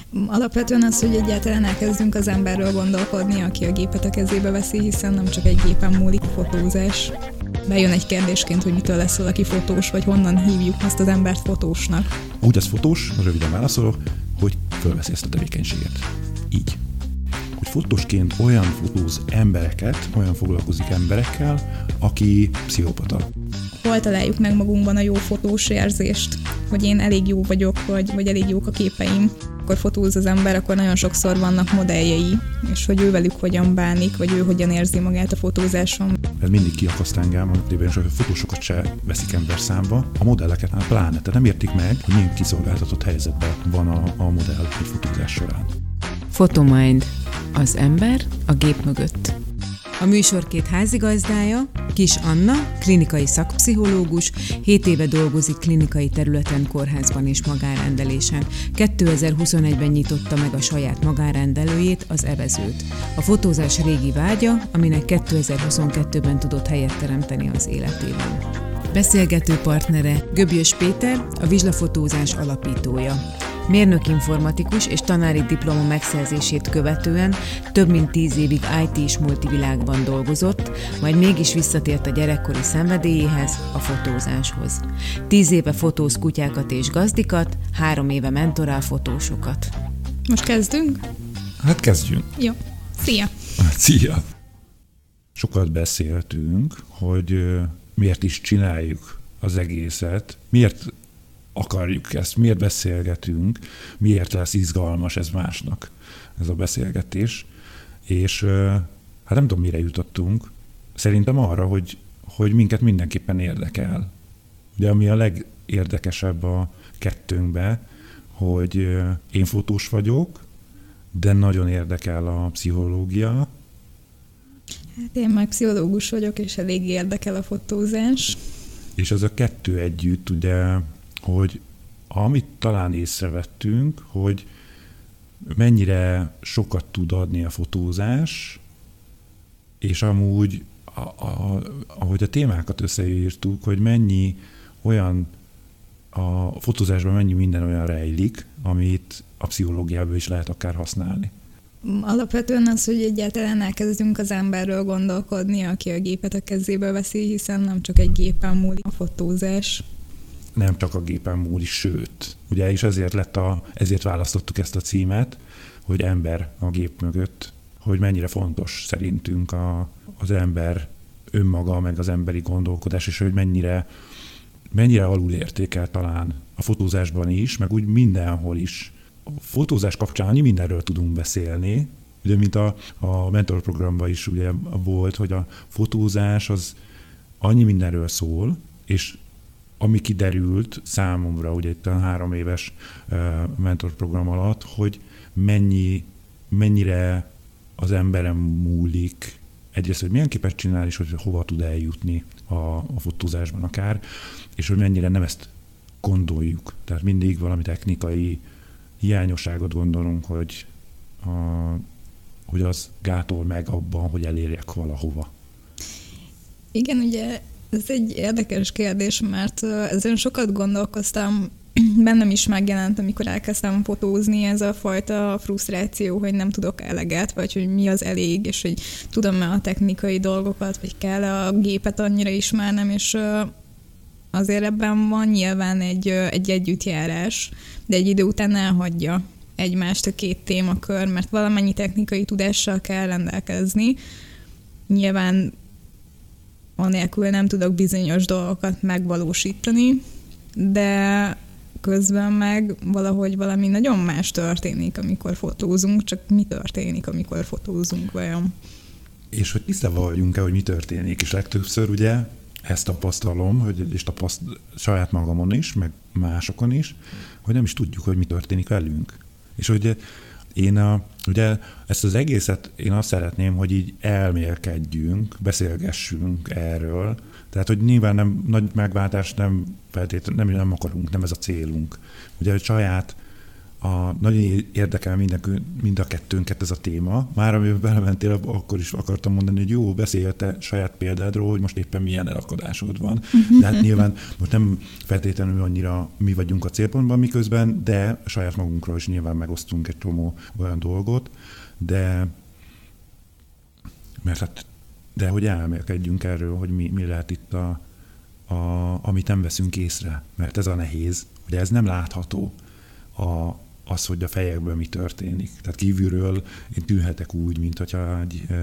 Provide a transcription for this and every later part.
Alapvetően az, hogy egyáltalán elkezdünk az emberről gondolkodni, aki a gépet a kezébe veszi, hiszen nem csak egy gépen múlik a fotózás. Bejön egy kérdésként, hogy mitől lesz valaki fotós, vagy honnan hívjuk azt az embert fotósnak. Úgy az fotós, röviden válaszolok, hogy fölveszi ezt a tevékenységet. Így. Hogy fotósként olyan fotóz embereket, olyan foglalkozik emberekkel, aki pszichopata. Hol találjuk meg magunkban a jó fotós érzést, hogy én elég jó vagyok, vagy elég jók a képeim. Akkor fotóz az ember, akkor nagyon sokszor vannak modelljei, és hogy ő velük hogyan bánik, vagy ő hogyan érzi magát a fotózáson. Ez mindig kiakaszt engem, és a fotósokat se veszik ember számba, a modelleket már pláne, tehát nem értik meg, hogy milyen kiszolgáltatott helyzetben van a modell egy fotózás során. Photomind. Az ember a gép mögött. A műsor két házigazdája, Kis Anna, klinikai szakpszichológus, 7 éve dolgozik klinikai területen, kórházban és magánrendelésen. 2021-ben nyitotta meg a saját magánrendelőjét, az Evezőt. A fotózás régi vágya, aminek 2022-ben tudott helyet teremteni az életében. Beszélgető partnere Göbjös Péter, a Vizslafotózás alapítója. Mérnök informatikus és tanári diploma megszerzését követően több mint 10 évig IT és multivilágban dolgozott, majd mégis visszatért a gyerekkori szenvedélyéhez, a fotózáshoz. 10 éve fotóz kutyákat és gazdikat, 3 éve mentorál fotósokat. Most kezdünk? Hát kezdjünk. Jó. Szia! Szia! Sokat beszéltünk, hogy miért is csináljuk az egészet, miért akarjuk ezt, miért beszélgetünk, miért lesz izgalmas ez másnak, ez a beszélgetés. És hát nem tudom, mire jutottunk. Szerintem arra, hogy minket mindenképpen érdekel. De ami a legérdekesebb a kettőnkben, hogy én fotós vagyok, de nagyon érdekel a pszichológia. Hát én meg pszichológus vagyok, és elég érdekel a fotózás. És ez a kettő együtt, ugye, hogy amit talán észrevettünk, hogy mennyire sokat tud adni a fotózás, és amúgy, ahogy a témákat összeírtuk, hogy mennyi olyan, a fotózásban mennyi minden olyan rejlik, amit a pszichológiában is lehet akár használni. Alapvetően az, hogy egyáltalán elkezdünk az emberről gondolkodni, aki a gépet a kezébe veszi, hiszen nem csak egy gépen múlik a fotózás. Nem csak a gépen múlik, sőt. Ugye, és ezért választottuk ezt a címet, hogy ember a gép mögött, hogy mennyire fontos szerintünk az ember önmaga, meg az emberi gondolkodás, és hogy mennyire alul értékel talán a fotózásban is, meg úgy mindenhol is. A fotózás kapcsán annyi mindenről tudunk beszélni, ugye, mint a mentorprogramban is ugye volt, hogy a fotózás az annyi mindenről szól, és ami kiderült számomra, ugye itt a 3 éves mentorprogram alatt, hogy mennyire az emberen múlik, egyrészt, hogy milyen képet csinál, és hogy hova tud eljutni a fotózásban akár, és hogy mennyire nem ezt gondoljuk. Tehát mindig valami technikai hiányosságot gondolunk, hogy az gátol meg abban, hogy elérjek valahova. Igen, ugye ez egy érdekes kérdés, mert ezen sokat gondolkoztam, bennem is megjelent, amikor elkezdtem fotózni, ez a fajta frusztráció, hogy nem tudok eleget, vagy hogy mi az elég, és hogy tudom-e a technikai dolgokat, vagy kell a gépet annyira ismernem, és azért ebben van nyilván egy együttjárás, de egy idő után elhagyja egymást a két témakör, mert valamennyi technikai tudással kell rendelkezni. Nyilván anélkül nem tudok bizonyos dolgokat megvalósítani, de közben meg valahogy valami nagyon más történik, amikor fotózunk, csak mi történik, amikor fotózunk vajon. És hogy tisztában vagyunk-e, hogy mi történik, és legtöbbször ugye ezt tapasztalom, és saját magamon is, meg másokon is, hogy nem is tudjuk, hogy mi történik velünk. És hogy ugye ezt az egészet én azt szeretném, hogy így elmélkedjünk, beszélgessünk erről. Tehát, hogy nyilván nem, nagy megváltást nem feltétlenül nem akarunk, nem ez a célunk. Ugye, hogy saját nagyon érdekel mind a kettőnket ez a téma. Már amiben belementél, akkor is akartam mondani, hogy jó, beszélj a te saját példádról, hogy most éppen milyen elakadásod van. De hát nyilván most nem feltétlenül annyira mi vagyunk a célpontban miközben, de saját magunkról is nyilván megosztunk egy csomó olyan dolgot, de hogy elmélkedjünk erről, hogy mi lehet itt amit nem veszünk észre, mert ez a nehéz, hogy ez nem látható. Az, hogy a fejekben mi történik. Tehát kívülről én tűnhetek úgy, mint hogyha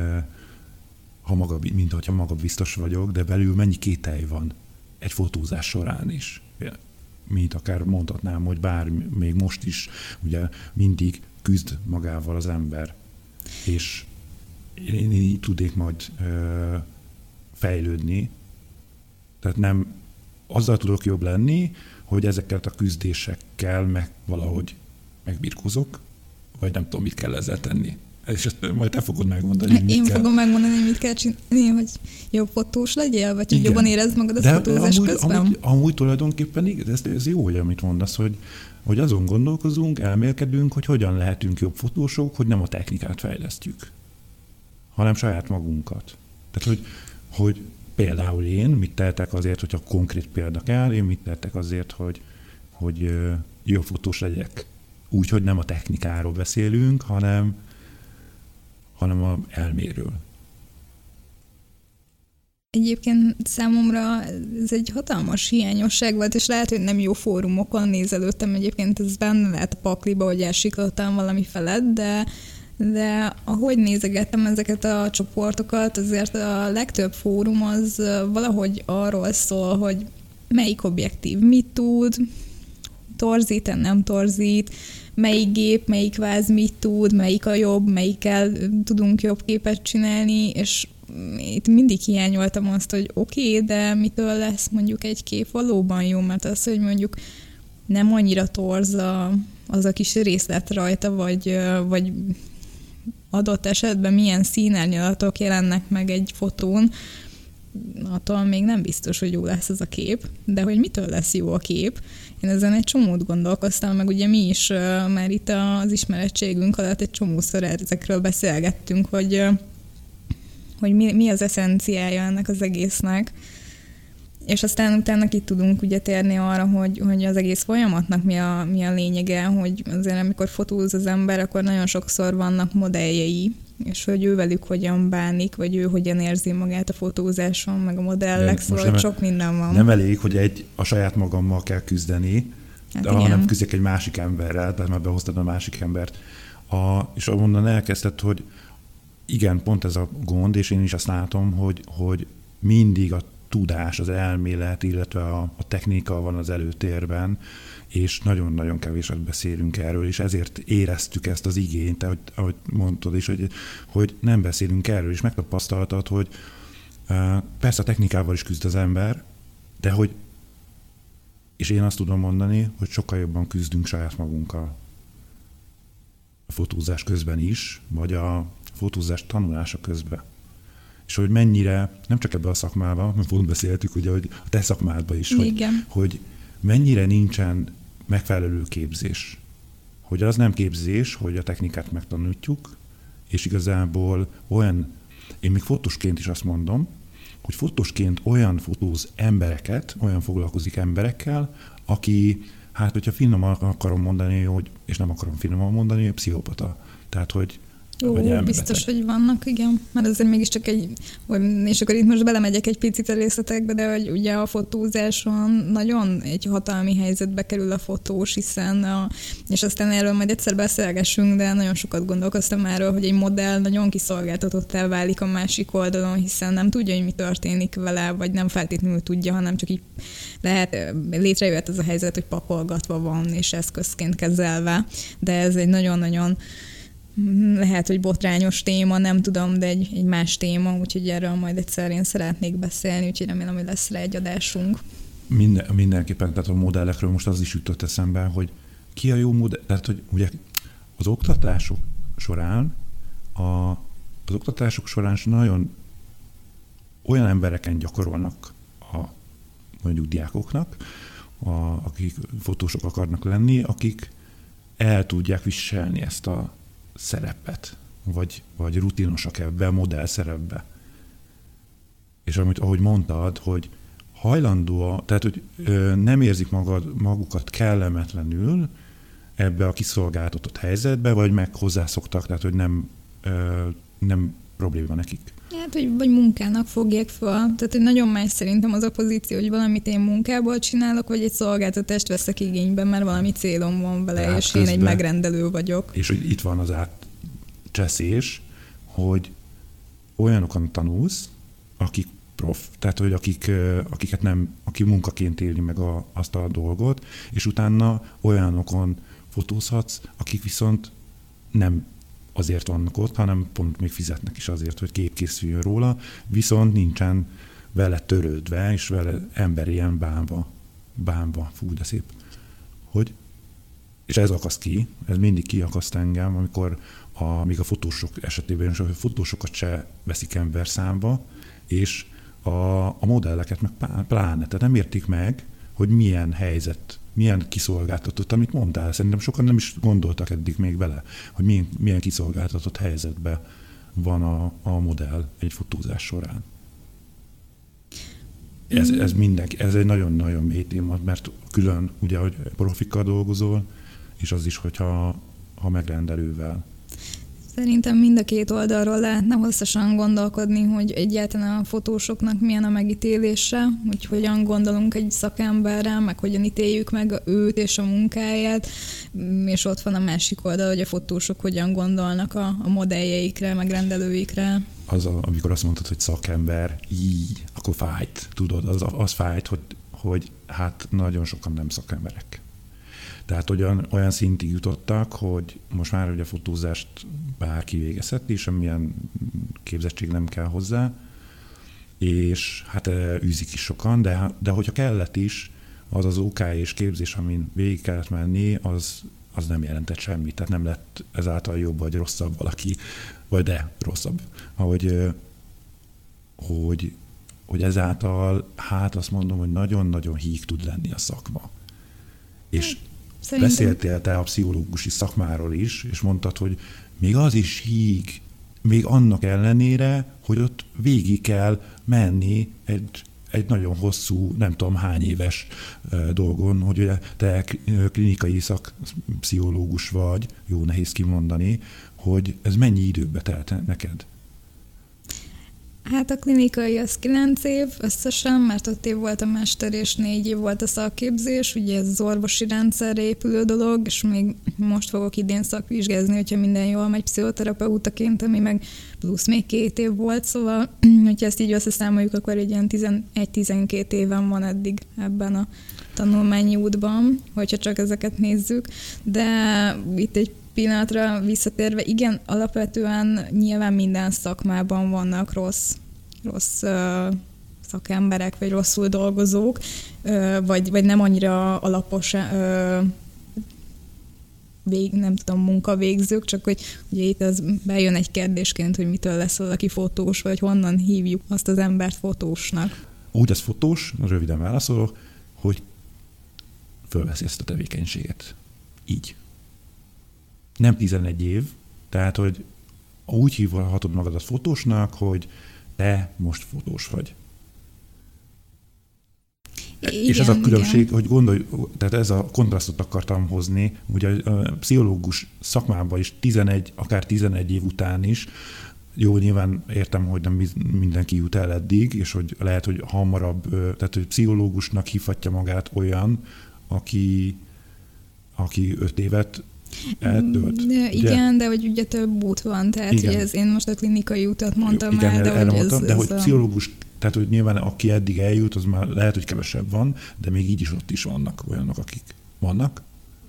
magabiztos vagyok, de belül mennyi kételj van egy fotózás során is. Mint akár mondhatnám, hogy bár még most is ugye mindig küzd magával az ember. És én így tudnék majd fejlődni. Tehát nem azzal tudok jobb lenni, hogy ezekkel a küzdésekkel valahogy megbirkózok, vagy nem tudom, mit kell ezzel tenni. És ezt majd te fogod megmondani, Én fogom megmondani, hogy mit kell csinálni, hogy jobb fotós legyél, vagy hogy jobban érezd magad a fotózás közben? Amúgy tulajdonképpen ez jó, hogy amit mondasz, hogy azon gondolkozunk, elmélkedünk, hogy hogyan lehetünk jobb fotósok, hogy nem a technikát fejlesztjük, hanem saját magunkat. Tehát, hogy például én mit tehetek azért, hogyha konkrét példa kell, én mit tehetek azért, hogy jó fotós legyek. Úgy, hogy nem a technikáról beszélünk, hanem a elméről. Egyébként számomra ez egy hatalmas hiányosság volt, és lehet, hogy nem jó fórumokon nézelődtem, egyébként ez benne lehet a pakliba, hogy elsiklottam valami felett, de ahogy nézegettem ezeket a csoportokat, azért a legtöbb fórum az valahogy arról szól, hogy melyik objektív mit tud, torzít, nem torzít, melyik gép, melyik váz mit tud, melyik a jobb, melyikkel tudunk jobb képet csinálni, és itt mindig hiányoltam azt, hogy oké, de mitől lesz mondjuk egy kép valóban jó, mert az, hogy mondjuk nem annyira torz az a kis részlet rajta, vagy adott esetben milyen színárnyalatok jelennek meg egy fotón, attól még nem biztos, hogy jó lesz ez a kép, de hogy mitől lesz jó a kép, én ezen egy csomót gondolkoztam, meg ugye mi is már itt az ismerettségünk alatt egy csomószor ezekről beszélgettünk, hogy mi az eszenciája ennek az egésznek, és aztán utána ki tudunk ugye térni arra, hogy az egész folyamatnak mi a lényege, hogy azért amikor fotóz az ember, akkor nagyon sokszor vannak modelljei, és hogy ő velük hogyan bánik, vagy ő hogyan érzi magát a fotózáson, meg a modellek, szóval sok minden van. Nem elég, hogy a saját magammal kell küzdeni, hanem küzdjek egy másik emberrel, tehát már behoztad a másik embert. És onnan elkezdted, hogy igen, pont ez a gond, és én is azt látom, hogy mindig a tudás, az elmélet, illetve a technika van az előtérben, és nagyon-nagyon kevéset beszélünk erről, és ezért éreztük ezt az igényt, ahogy mondtad is, hogy nem beszélünk erről, és megtapasztaltad, hogy persze a technikával is küzd az ember, de és én azt tudom mondani, hogy sokkal jobban küzdünk saját magunkkal a fotózás közben is, vagy a fotózás tanulása közben. És hogy mennyire, nem csak ebben a szakmában, mert pont beszéltük, ugye, hogy a te szakmádban is, hogy mennyire nincsen megfelelő képzés. Hogy az nem képzés, hogy a technikát megtanítjuk, és igazából én még fotósként is azt mondom, hogy fotósként olyan fotóz embereket, olyan foglalkozik emberekkel, aki, hát hogyha finoman akarom mondani, és nem akarom finoman mondani, hogy pszichopata. Tehát, hogy biztos, hogy vannak, igen. Mert azért mégiscsak és akkor itt most belemegyek egy picit a részletekbe, de hogy ugye a fotózáson nagyon egy hatalmi helyzetbe kerül a fotós, hiszen és aztán erről majd egyszer beszélgessünk, de nagyon sokat gondolkoztam erről, hogy egy modell nagyon kiszolgáltatottá válik a másik oldalon, hiszen nem tudja, hogy mi történik vele, vagy nem feltétlenül tudja, hanem csak így létrejöhet ez a helyzet, hogy pakolgatva van, és eszközként kezelve, de ez egy nagyon-nagyon lehet, hogy botrányos téma, nem tudom, de egy más téma, úgyhogy erről majd egyszer én szeretnék beszélni, úgyhogy remélem, hogy lesz rá egy adásunk. Mindenképpen, tehát a modellekről most az is jutott eszembe, hogy ki a jó modell, tehát hogy ugye az oktatások során nagyon olyan embereken gyakorolnak mondjuk diákoknak, akik fotósok akarnak lenni, akik el tudják viselni ezt a szerepet, vagy rutinosak ebbe a modell szerepbe. És ahogy mondtad, hogy hajlandó, tehát hogy nem érzik magukat kellemetlenül ebbe a kiszolgáltatott helyzetbe, vagy meg hozzászoktak, tehát hogy nem probléma nekik. Hát, vagy munkának fogják fel. Tehát, hogy nagyon más szerintem az a pozíció, hogy valamit én munkából csinálok, vagy egy szolgáltatást veszek igénybe, mert valami célom van vele, hát és én egy megrendelő vagyok. És hogy itt van az átcseszés, hogy olyanokon tanulsz, akik tehát, hogy aki munkaként éli meg azt a dolgot, és utána olyanokon fotózhatsz, akik viszont nem azért vannak ott, hanem pont még fizetnek is azért, hogy kép készüljön róla, viszont nincsen vele törődve, és vele emberien bánva, fú, de szép, hogy, és ez akaszt ki, ez mindig kiakaszt engem, amikor még a fotósok esetében is, a fotósokat se veszik ember számba, és a modelleket meg pláne, tehát nem értik meg, hogy milyen helyzet, milyen kiszolgáltatott, amit mondtál. Szerintem sokan nem is gondoltak eddig még bele, hogy milyen kiszolgáltatott helyzetben van a modell egy fotózás során. Ez egy nagyon-nagyon mély téma, mert külön, ugye, hogy profikkal dolgozol, és az is, hogyha megrendelővel. Szerintem mind a két oldalról lehetne hosszasan gondolkodni, hogy egyáltalán a fotósoknak milyen a megítélése, hogy hogyan gondolunk egy szakemberrel, meg hogyan ítéljük meg őt és a munkáját, és ott van a másik oldal, hogy a fotósok hogyan gondolnak a modelljeikre, meg rendelőikre. Amikor azt mondtad, hogy szakember, akkor fájt, tudod, az fájt, hogy hát nagyon sokan nem szakemberek. Tehát olyan szintig jutottak, hogy most már ugye a fotózást bárki végezheti, semmilyen képzettség nem kell hozzá, és hát űzik is sokan, de hogyha kellett is, az OK és képzés, amin végig kellett menni, az nem jelentett semmit, tehát nem lett ezáltal jobb vagy rosszabb valaki, vagy de rosszabb. Hogy ezáltal, hát azt mondom, hogy nagyon-nagyon híg tud lenni a szakma. És beszéltél te a pszichológusi szakmáról is, és mondtad, hogy még az is híg, még annak ellenére, hogy ott végig kell menni egy nagyon hosszú, nem tudom hány éves dolgon, hogy ugye te klinikai szakpszichológus vagy, jó, nehéz kimondani, hogy ez mennyi időbe telt neked? Hát a klinikai az 9 év összesen, mert 5 év volt a mester és 4 év volt a szakképzés, ugye ez az orvosi rendszerre épülő dolog, és még most fogok idén szakvizsgázni, hogyha minden jól megy pszichoterapeutaként, ami meg plusz még 2 év volt, szóval, hogyha ezt így összeszámoljuk, akkor egy ilyen 11-12 éven van eddig ebben a tanulmányi útban, hogyha csak ezeket nézzük, de itt egy pillanatra visszatérve, igen, alapvetően nyilván minden szakmában vannak rossz szakemberek, vagy rosszul dolgozók, vagy nem annyira alapos munkavégzők, csak hogy ugye itt az bejön egy kérdésként, hogy mitől lesz valaki fotós, vagy honnan hívjuk azt az embert fotósnak. Úgy az fotós, röviden válaszolok, hogy fölveszi ezt a tevékenységet. Így. Nem 11 év, tehát, hogy úgy hívhatod magadat fotósnak, hogy te most fotós vagy. Igen, és ez a különbség, igen. Hogy gondolj, tehát ez a kontrasztot akartam hozni, ugye a pszichológus szakmában is akár 11 év után is, jó, nyilván értem, hogy nem mindenki jut el eddig, és hogy lehet, hogy hamarabb, tehát hogy pszichológusnak hívhatja magát olyan, aki 5 évet eltölt. Igen, de hogy ugye több út van, tehát hogy én most a klinikai utat mondtam igen, már, de hogy de hogy pszichológus, tehát hogy nyilván aki eddig eljut, az már lehet, hogy kevesebb van, de még így is ott is vannak olyanok, akik vannak.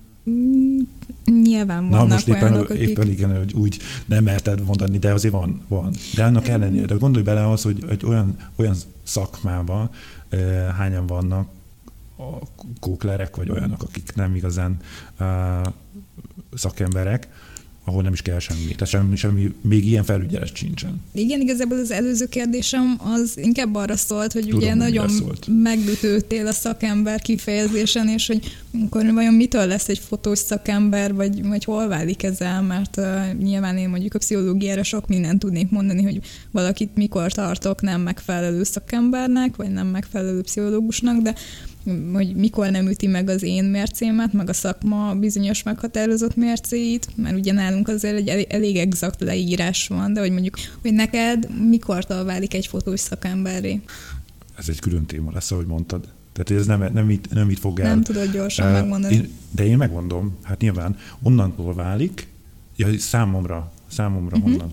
Nyilván vannak. Na most éppen igen, hogy úgy nem merted mondani, de azért van. De annak ellenére, de gondolj bele az, hogy egy olyan szakmában hányan vannak a kóklerek, vagy olyanok, akik nem igazán szakemberek, ahol nem is kell semmi. Tehát semmi még ilyen felügyelet sincsen. Igen, igazából az előző kérdésem az inkább arra szólt, hogy Tudom, ugye nagyon szólt. megütődtél a szakember kifejezésen, és hogy akkor vajon mitől lesz egy fotós szakember, vagy hol válik ez el, mert nyilván én mondjuk a pszichológiára sok mindent tudnék mondani, hogy valakit mikor tartok nem megfelelő szakembernek, vagy nem megfelelő pszichológusnak, de hogy mikor nem üti meg az én mércémet, meg a szakma bizonyos meghatározott mércéit, mert ugye nálunk azért egy elég exakt leírás van, de hogy mondjuk, hogy neked mikortól válik egy fotós szakemberré? Ez egy külön téma lesz, ahogy mondtad. Tehát ez nem itt fog el. Nem tudod gyorsan megmondani. De én megmondom, hát nyilván onnantól válik, számomra honnan.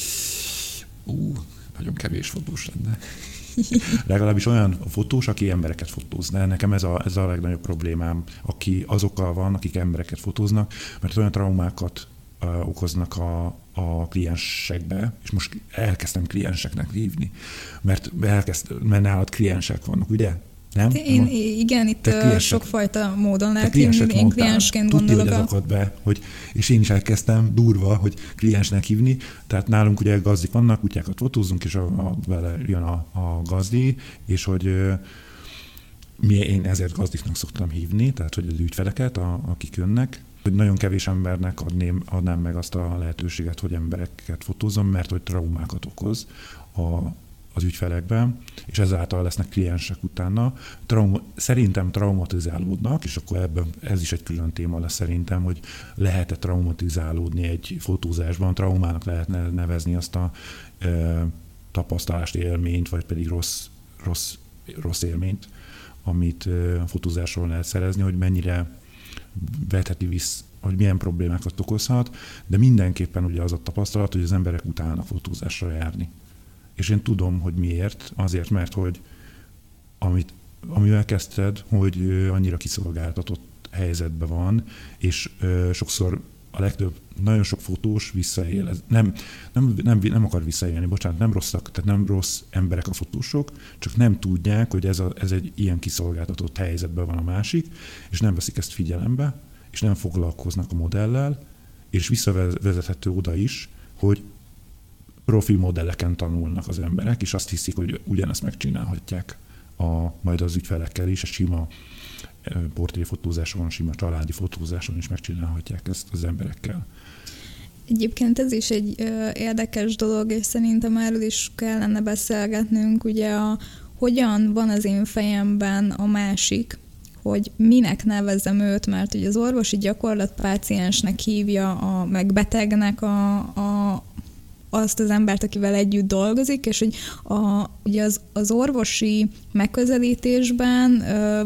Nagyon kevés fotós lenne. Legalábbis olyan fotós, aki embereket fotóz. De nekem ez a legnagyobb problémám, aki azokkal van, akik embereket fotóznak, mert olyan traumákat okoznak a kliensekbe, és most elkezdtem klienseknek hívni, mert nálad kliensek vannak, ugye? Nem? Igen, itt sokfajta módon lehet hívni, én kliensként gondolok. Tudni, hogy ez akad be, és én is elkezdtem durva, hogy kliensnek hívni, tehát nálunk ugye gazdik vannak, kutyákat fotózunk, és vele jön a gazdi, és hogy én ezért gazdiknak szoktam hívni, tehát hogy az ügyfeleket, akik jönnek, hogy nagyon kevés embernek adnám meg azt a lehetőséget, hogy embereket fotózzon, mert hogy traumákat okoz az ügyfelekben, és ezáltal lesznek kliensek utána. Szerintem traumatizálódnak, és akkor ebben ez is egy külön téma lesz szerintem, hogy lehet-e traumatizálódni egy fotózásban, traumának lehetne nevezni azt a tapasztalást, élményt, vagy pedig rossz élményt, amit a fotózásról lehet szerezni, hogy mennyire vetheti vissza, hogy milyen problémákat okozhat, de mindenképpen ugye az a tapasztalat, hogy az emberek utálnak fotózásra járni. És én tudom, hogy miért. Azért, mert hogy amivel kezdted, hogy annyira kiszolgáltatott helyzetben van, és sokszor a legtöbb, nagyon sok fotós visszaél. Nem akar visszaélni, bocsánat, nem rosszak, tehát nem rossz emberek a fotósok, csak nem tudják, hogy ez egy ilyen kiszolgáltatott helyzetben van a másik, és nem veszik ezt figyelembe, és nem foglalkoznak a modellel, és visszavezethető oda is, hogy profi modelleken tanulnak az emberek, és azt hiszik, hogy ugyanezt megcsinálhatják majd az ügyfelekkel is, a sima portréfotózáson, sima családi fotózáson is megcsinálhatják ezt az emberekkel. Egyébként ez is egy érdekes dolog, és szerintem erről is kellene beszélgetnünk, ugye hogyan van az én fejemben a másik, hogy minek nevezzem őt, mert ugye az orvosi gyakorlat páciensnek hívja, meg betegnek azt az embert, akivel együtt dolgozik, és hogy ugye az orvosi megközelítésben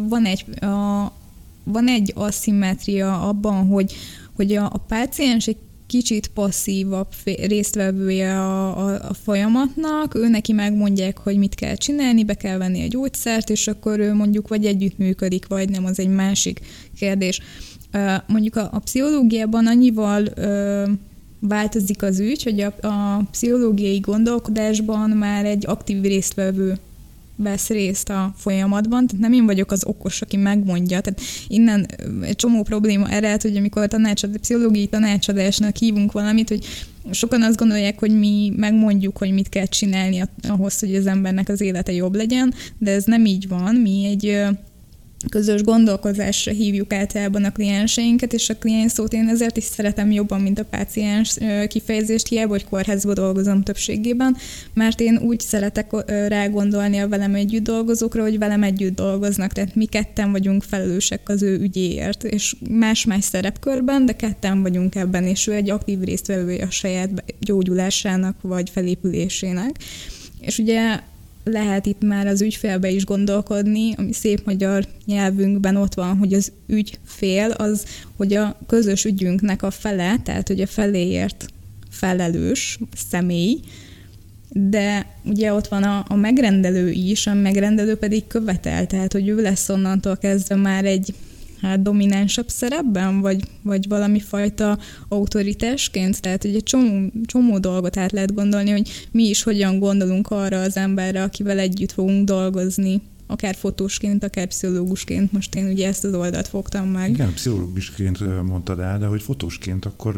van egy aszimmetria abban, hogy a páciens egy kicsit passzívabb résztvevője a folyamatnak, ő neki megmondják, hogy mit kell csinálni, be kell venni egy gyógyszert, és akkor ő mondjuk vagy együttműködik, vagy nem, az egy másik kérdés. Mondjuk a pszichológiában annyival változik az ügy, hogy a pszichológiai gondolkodásban már egy aktív résztvevő vesz részt a folyamatban, tehát nem én vagyok az okos, aki megmondja, tehát innen egy csomó probléma ered, hogy amikor pszichológiai tanácsadásnak hívunk valamit, hogy sokan azt gondolják, hogy mi megmondjuk, hogy mit kell csinálni ahhoz, hogy az embernek az élete jobb legyen, de ez nem így van, mi egy közös gondolkozásra hívjuk általában a klienseinket, és a kliens szót én ezért is szeretem jobban, mint a páciens kifejezést, hiába, hogy kórházban dolgozom többségében, mert én úgy szeretek rágondolni a velem együtt dolgozókra, hogy velem együtt dolgoznak, tehát mi ketten vagyunk felelősek az ő ügyéért, és más-más szerepkörben, de ketten vagyunk ebben, és ő egy aktív résztvevője a saját gyógyulásának vagy felépülésének. És ugye lehet itt már az ügyfélbe is gondolkodni, ami szép magyar nyelvünkben ott van, hogy az ügyfél az, hogy a közös ügyünknek a fele, tehát hogy a feléért felelős személy, de ugye ott van a megrendelő is, a megrendelő pedig követel, tehát hogy ő lesz onnantól kezdve már egy dominánsabb szerepben, vagy valami fajta autoritásként, tehát hogy egy csomó dolgot át lehet gondolni, hogy mi is hogyan gondolunk arra az emberre, akivel együtt fogunk dolgozni, akár fotósként, akár pszichológusként. Most én ugye ezt az oldalt fogtam meg. Igen, pszichológusként mondtad el, de hogy fotósként akkor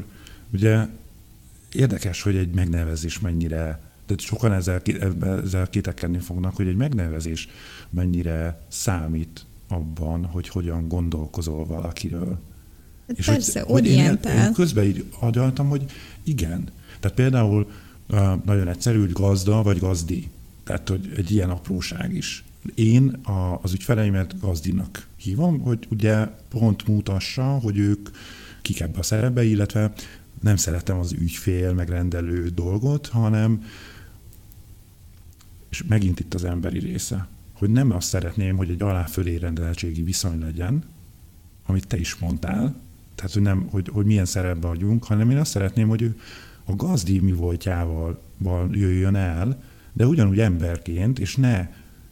ugye érdekes, hogy egy megnevezés mennyire, de sokan ezzel kételkedni fognak, hogy egy megnevezés mennyire számít abban, hogy hogyan gondolkozol valakiről. És persze, orientál. Én közben így agyaltam, hogy igen. Tehát például nagyon egyszerű, hogy gazda vagy gazdi. Tehát, hogy egy ilyen apróság is. Én az ügyfeleimet gazdinak hívom, hogy ugye pont mutassa, hogy ők kik ebbe a szerepbe, illetve nem szeretem az ügyfél megrendelő dolgot, hanem, és megint itt az emberi része, hogy nem azt szeretném, hogy egy alá-fölé rendeltségi viszony legyen, amit te is mondtál, tehát hogy, nem, hogy milyen szerepben vagyunk, hanem én azt szeretném, hogy ő a gazdi mi voltjával jöjjön el, de ugyanúgy emberként, és ne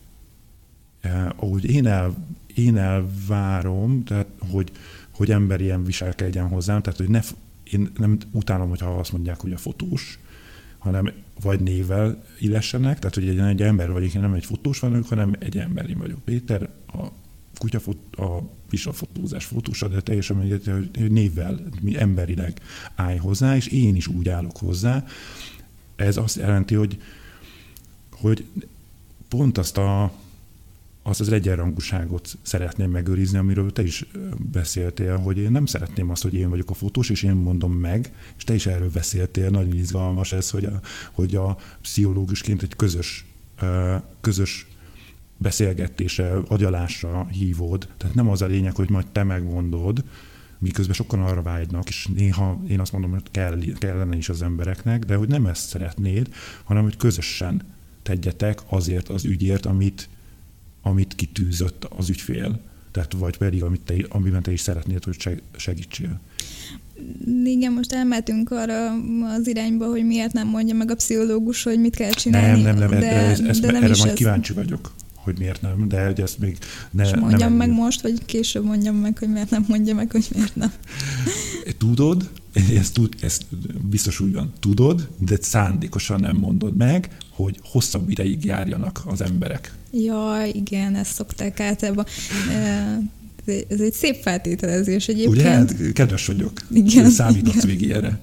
ahogy én elvárom, tehát hogy ember ilyen viselkedjen hozzám, tehát hogy én nem utálom, hogyha azt mondják, hogy a fotós, hanem vagy névvel illessenek, tehát hogy egy ember vagyok, én nem egy fotós vagyok, hanem egy ember, én vagyok Péter, a visafotózás fotósa, de teljesen mindegy, hogy névvel, emberileg állj hozzá, és én is úgy állok hozzá. Ez azt jelenti, hogy pont azt az egyenrangúságot szeretném megőrizni, amiről te is beszéltél, hogy én nem szeretném azt, hogy én vagyok a fotós, és én mondom meg, és te is erről beszéltél, nagyon izgalmas ez, hogy a pszichológusként egy közös beszélgetése, agyalásra hívod. Tehát nem az a lényeg, hogy majd te megmondod, miközben sokan arra vágynak, és néha én azt mondom, hogy kellene is az embereknek, de hogy nem ezt szeretnéd, hanem hogy közösen tegyetek azért az ügyért, amit kitűzött az ügyfél. Tehát vagy pedig, amiben te is szeretnéd, hogy segítsél. Igen, most elmentünk arra az irányba, hogy miért nem mondja meg a pszichológus, hogy mit kell csinálni. Nem, de nem erre is majd ez. kíváncsi vagyok, hogy miért nem, de hogy ezt még mondjam meg most, vagy később mondjam meg, hogy miért nem mondja meg, hogy miért nem. Tudod, ezt biztos úgy van, tudod, de szándékosan nem mondod meg, hogy hosszabb ideig járjanak az emberek. Jaj, igen, ezt szokták általában. Ez egy szép feltételezés egyébként. Ugye? Hát, kedves vagyok. Igen. Számíthatsz még ilyenre.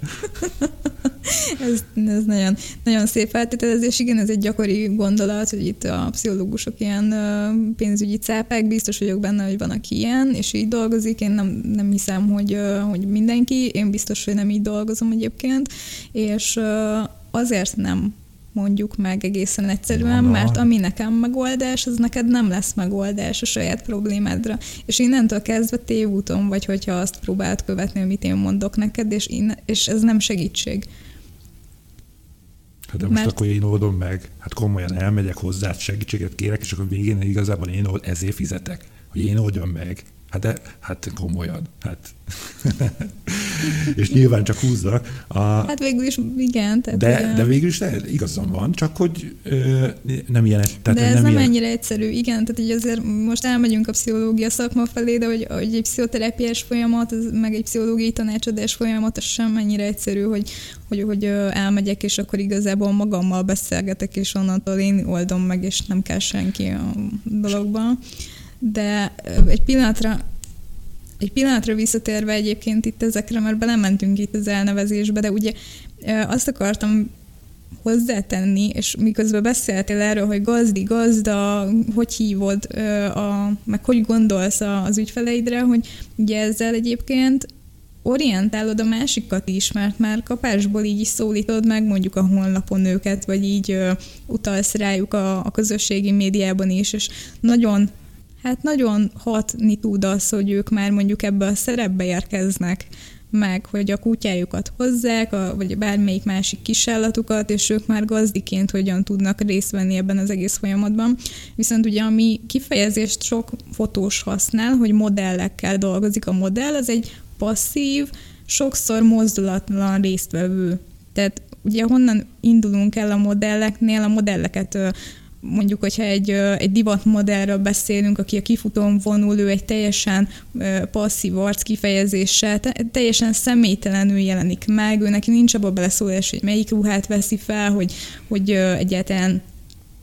Ez nagyon, nagyon szép feltételezés. Igen, ez egy gyakori gondolat, hogy itt a pszichológusok ilyen pénzügyi cápák. Biztos vagyok benne, hogy van, aki ilyen, és így dolgozik. Én nem hiszem, hogy mindenki. Én biztos, hogy nem így dolgozom egyébként. És azért nem mondjuk meg egészen egyszerűen, mert ami nekem megoldás, az neked nem lesz megoldás a saját problémádra. És innentől kezdve tévúton vagy, hogyha azt próbáld követni, amit én mondok neked, és ez nem segítség. Hát de most akkor én oldom meg. Hát komolyan elmegyek hozzá, segítséget kérek, és akkor végén igazából ezért fizetek, hogy én oldjam meg. Hát komolyan. Hát. És nyilván csak húzzak. Hát végül is igen. Tehát de végül is igazam van, csak hogy nem ilyen. Tehát de ez nem ennyire egyszerű. Igen, tehát így azért most elmegyünk a pszichológia szakma felé, de hogy egy pszichoterápiás folyamat, meg egy pszichológiai tanácsadás folyamat, az sem ennyire egyszerű, hogy elmegyek, és akkor igazából magammal beszélgetek, és onnantól én oldom meg, és nem kell senki a dologban. De egy pillanatra visszatérve egyébként itt ezekre, mert belementünk itt az elnevezésbe, de ugye azt akartam hozzátenni, és miközben beszéltél erről, hogy gazda, hogy hívod, meg hogy gondolsz az ügyfeleidre, hogy ugye ezzel egyébként orientálod a másikat is, mert már kapásból így is szólítod meg mondjuk a honlapon őket, vagy így utalsz rájuk a közösségi médiában is, és nagyon hatni tud az, hogy ők már mondjuk ebbe a szerepbe érkeznek meg, hogy a kutyájukat hozzák, vagy bármelyik másik kisállatukat, és ők már gazdiként hogyan tudnak részt venni ebben az egész folyamatban. Viszont ugye ami kifejezést sok fotós használ, hogy modellekkel dolgozik. A modell az egy passzív, sokszor mozdulatlan résztvevő. Tehát ugye honnan indulunk el a modelleknél, a modelleket mondjuk, hogyha egy divatmodellről beszélünk, aki a kifutón vonul, ő egy teljesen passzív arc kifejezéssel, teljesen személytelenül jelenik meg, ő neki nincs abba beleszólás, hogy melyik ruhát veszi fel, hogy egyáltalán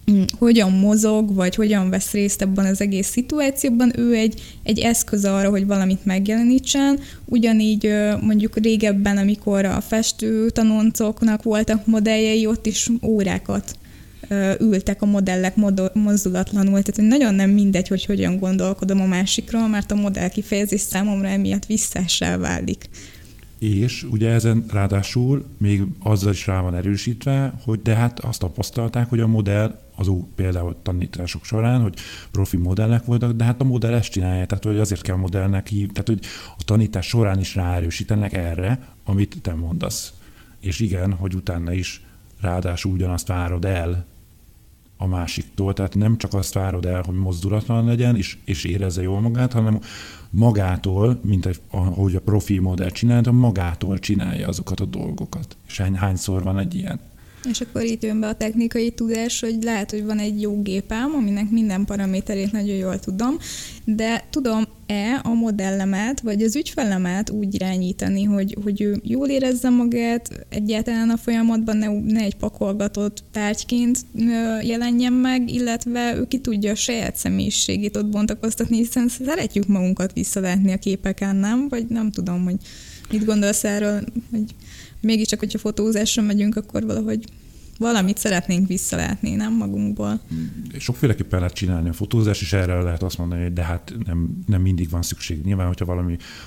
hogyan mozog, vagy hogyan vesz részt ebben az egész szituációban, ő egy eszköz arra, hogy valamit megjelenítsen. Ugyanígy mondjuk régebben, amikor a festő tanoncoknak voltak modelljei, ott is órákat ültek a modellek mozdulatlanul. Tehát nagyon nem mindegy, hogy hogyan gondolkodom a másikról, mert a modell kifejezés számomra emiatt visszaessel válik. És ugye ezen ráadásul még azzal is rá van erősítve, hogy de hát azt tapasztalták, hogy a modell, például tanítások során, hogy profi modellek voltak, de hát a modell ezt csinálja, tehát hogy azért kell modellnek hívni, tehát hogy a tanítás során is ráerősítenek erre, amit te mondasz. És igen, hogy utána is ráadásul ugyanazt várod el a másiktól, tehát nem csak azt várod el, hogy mozdulatlan legyen, és érezze jól magát, hanem magától, mint ahogy a profi modell csinálta, magától csinálja azokat a dolgokat. És hányszor van egy ilyen? És akkor itt jön be a technikai tudás, hogy lehet, hogy van egy jó gépem, aminek minden paraméterét nagyon jól tudom, de tudom-e a modellemet, vagy az ügyfelemet úgy irányítani, hogy ő jól érezze magát, egyáltalán a folyamatban ne egy pakolgatott tárgyként jelenjen meg, illetve ő ki tudja a saját személyiségét ott bontakoztatni, hiszen szeretjük magunkat visszalátni a képeken, nem? Vagy nem tudom, hogy mit gondolsz erről, hogy mégiscsak, hogyha fotózásra megyünk, akkor valahogy valamit szeretnénk visszalátni, nem magunkból. Sokféleképpen lehet csinálni a fotózás, és erre lehet azt mondani, hogy de hát nem mindig van szükség. Nyilván, hogyha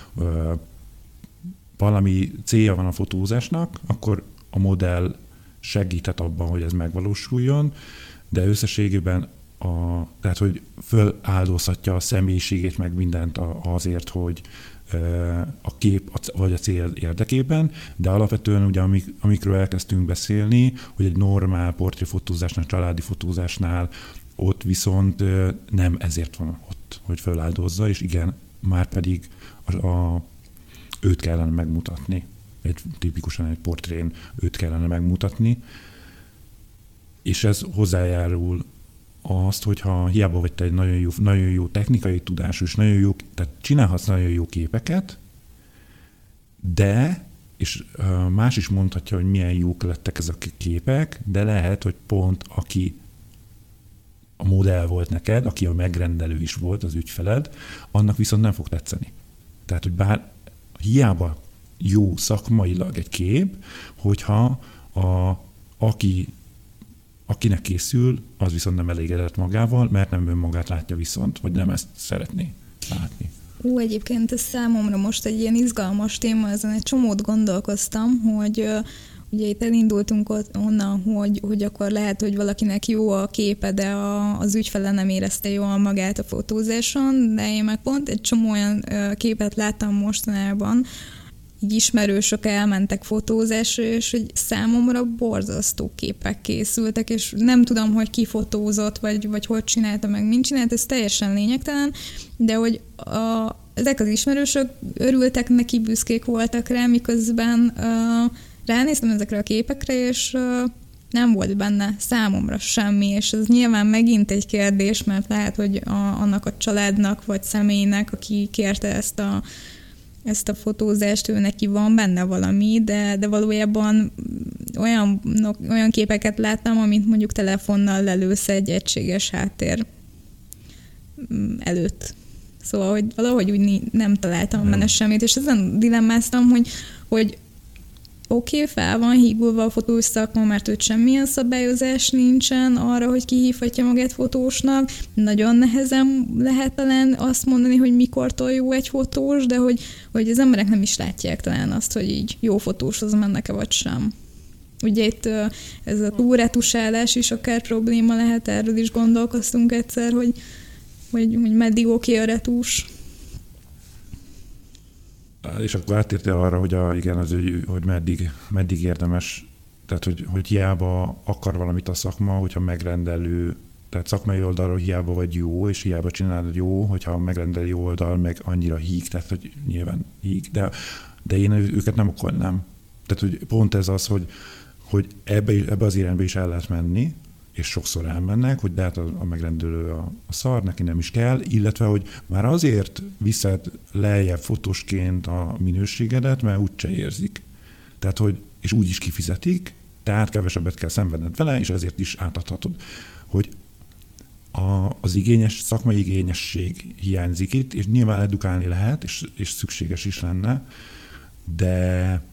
valami célja van a fotózásnak, akkor a modell segíthet abban, hogy ez megvalósuljon, de összességében tehát, hogy föláldozhatja a személyiségét meg mindent azért, hogy a kép vagy a cél érdekében, de alapvetően ugye amikről elkezdtünk beszélni, hogy egy normál portréfotózásnál, családi fotózásnál ott viszont nem ezért van ott, hogy föláldozza, és igen, már pedig őt kellene megmutatni. Tipikusan egy portrén őt kellene megmutatni, és ez hozzájárul azt, hogyha hiába vagy te egy nagyon jó technikai tudású, és tehát csinálhatsz nagyon jó képeket, de, és más is mondhatja, hogy milyen jók lettek ezek a képek, de lehet, hogy pont aki a modell volt neked, aki a megrendelő is volt, az ügyfeled, annak viszont nem fog tetszeni. Tehát, hogy bár hiába jó szakmailag egy kép, hogyha akinek készül, az viszont nem elégedett magával, mert nem önmagát látja viszont, vagy nem ezt szeretné látni. Egyébként ez számomra most egy ilyen izgalmas téma, ezen egy csomót gondolkoztam, hogy ugye itt elindultunk onnan, hogy akkor lehet, hogy valakinek jó a képe, de az ügyfele nem érezte jól magát a fotózáson, de én meg pont egy csomó olyan képet láttam mostanában, így ismerősök elmentek fotózásra, és hogy számomra borzasztó képek készültek, és nem tudom, hogy ki fotózott, vagy hogy csinálta, meg mint csinált, ez teljesen lényegtelen, de hogy ezek az ismerősök örültek neki, büszkék voltak rá, miközben ránéztem ezekre a képekre, és nem volt benne számomra semmi, és ez nyilván megint egy kérdés, mert lehet, hogy annak a családnak, vagy személynek, aki kérte ezt a fotózást, ő neki van benne valami, de valójában olyan képeket láttam, amit mondjuk telefonnal lelősz egy egységes háttér előtt. Szóval, hogy valahogy úgy nem találtam benne semmit, és ezen dilemmáztam, hogy oké, fel van hígulva a fotós szakma, mert őt semmilyen szabályozás nincsen arra, hogy kihívhatja magát fotósnak. Nagyon nehezen lehet talán azt mondani, hogy mikortól jó egy fotós, de hogy az emberek nem is látják talán azt, hogy így jó fotóshoz mennek-e vagy sem. Ugye itt ez a túlretusálás is akár probléma lehet, erről is gondolkoztunk egyszer, hogy meddig oké a retus. És akkor átértél arra, hogy hogy meddig érdemes, tehát hogy hiába akar valamit a szakma, hogyha megrendelő, tehát szakmai oldalról hiába vagy jó, és hiába csinálod jó, hogyha a megrendelő oldal meg annyira híg, tehát hogy nyilván híg, de én őket nem okolnám. Tehát hogy pont ez az, hogy ebbe az irányba is el lehet menni, és sokszor elmennek, hogy de hát a megrendelő a szar, neki nem is kell, illetve, hogy már azért viszed lejjebb fotósként a minőségedet, mert úgyse érzik. Tehát, hogy, és úgy is kifizetik, Tehát kevesebbet kell szenvedned vele, és ezért is átadhatod. Hogy az szakmai igényesség hiányzik itt, és nyilván edukálni lehet, és szükséges is lenne, de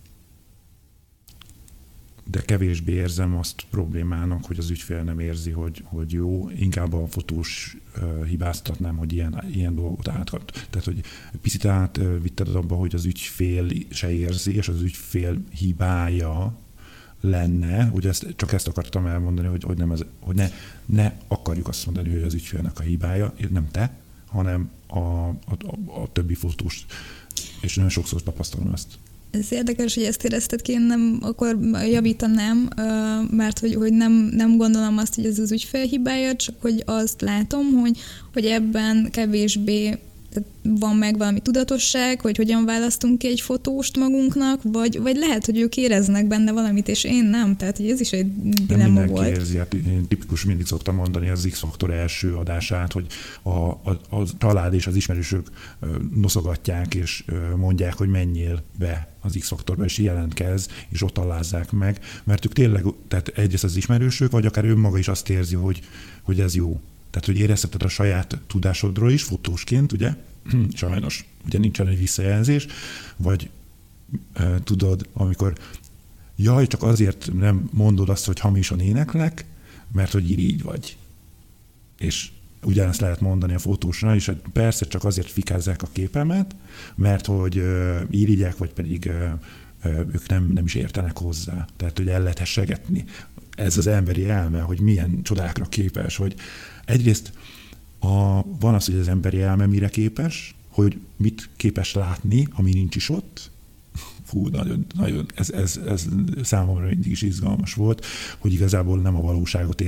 kevésbé érzem azt problémának, hogy az ügyfél nem érzi, hogy jó. Inkább a fotós hibáztatnám, hogy ilyen dolgot áthat. Tehát, hogy picit átvitted abba, hogy az ügyfél se érzi, és az ügyfél hibája lenne, hogy csak ezt akartam elmondani, hogy ne akarjuk azt mondani, hogy az ügyfélnek a hibája, nem te, hanem a többi fotós. És nagyon sokszor tapasztalom ezt. Ez érdekes, hogy ezt érezted ki, én nem, akkor javítanám, mert hogy nem gondolom azt, hogy ez az ügyfél hibája, csak hogy azt látom, hogy ebben kevésbé van meg valami tudatosság, hogy hogyan választunk ki egy fotóst magunknak, vagy lehet, hogy ők éreznek benne valamit, és én nem. Tehát, hogy ez is egy dilemma volt. Érzi. Hát én tipikus mindig szoktam mondani az X-faktor első adását, hogy a család és az ismerősök noszogatják, és mondják, hogy menjél be az X-faktorba, és jelentkez, és ott alázzák meg, mert ők tényleg, tehát egyrészt az ismerősök, vagy akár önmaga is azt érzi, hogy ez jó. Tehát, hogy érezheted a saját tudásodról is, fotósként, ugye? Sajnos, ugye nincsen egy visszajelzés, vagy tudod, amikor csak azért nem mondod azt, hogy hamisan éneklek, mert hogy így vagy. És ugyanezt lehet mondani a fotósra is, hogy persze csak azért fikázzák a képemet, mert hogy irigyek, vagy pedig ők nem is értenek hozzá. Tehát, hogy el lehet hessegetni. Ez az emberi elme, hogy milyen csodákra képes, hogy egyrészt van az, hogy az emberi elme mire képes, hogy mit képes látni, ami nincs is ott. Fú, nagyon, ez számomra mindig is izgalmas volt, hogy igazából nem a valóságot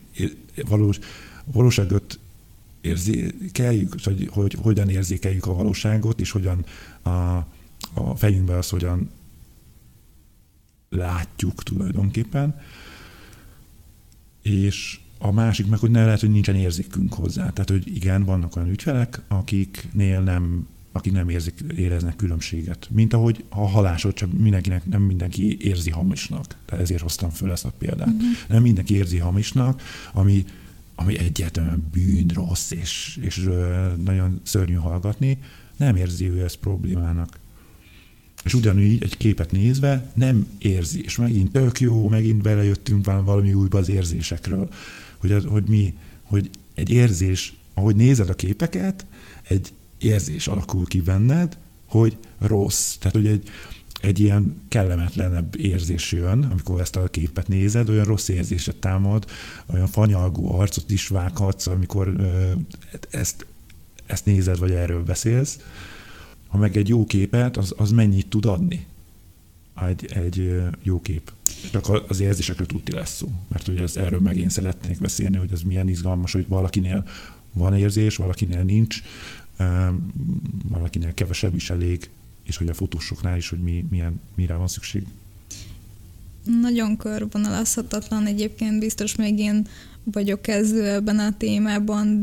valóságot érzékeljük, hogy hogyan érzékeljük a valóságot, és hogyan a fejünkben azt hogyan látjuk tulajdonképpen. És a másik meg, hogy lehet, hogy nincsen érzékünk hozzá. Tehát, hogy igen, vannak olyan ügyfelek, akik nem éreznek különbséget. Mint ahogy a halászat, csak nem mindenki érzi hamisnak. Tehát ezért hoztam föl ezt a példát. Uh-huh. Nem mindenki érzi hamisnak, ami egyáltalán bűn, rossz, és nagyon szörnyű hallgatni. Nem érzi ő ezt problémának. És ugyanúgy egy képet nézve nem érzi, és megint tök jó, megint belejöttünk valami újba az érzésekről, hogy egy érzés, ahogy nézed a képeket, egy érzés alakul ki benned, hogy rossz. Tehát, hogy egy ilyen kellemetlenebb érzés jön, amikor ezt a képet nézed, olyan rossz érzéset támad, olyan fanyalgó arcot is vághatsz, amikor ezt nézed, vagy erről beszélsz. Ha meg egy jó képet, az mennyit tud adni? Egy jó kép. Csak az érzésekről tudti lesz szó. Mert ugye erről meg én szeretnék beszélni, hogy ez milyen izgalmas, hogy valakinél van érzés, valakinél nincs, valakinél kevesebb is elég, és hogy a fotósoknál is, hogy mire van szükség. Nagyon körvonalazhatatlan, egyébként biztos még én vagyok kezdő ebben a témában,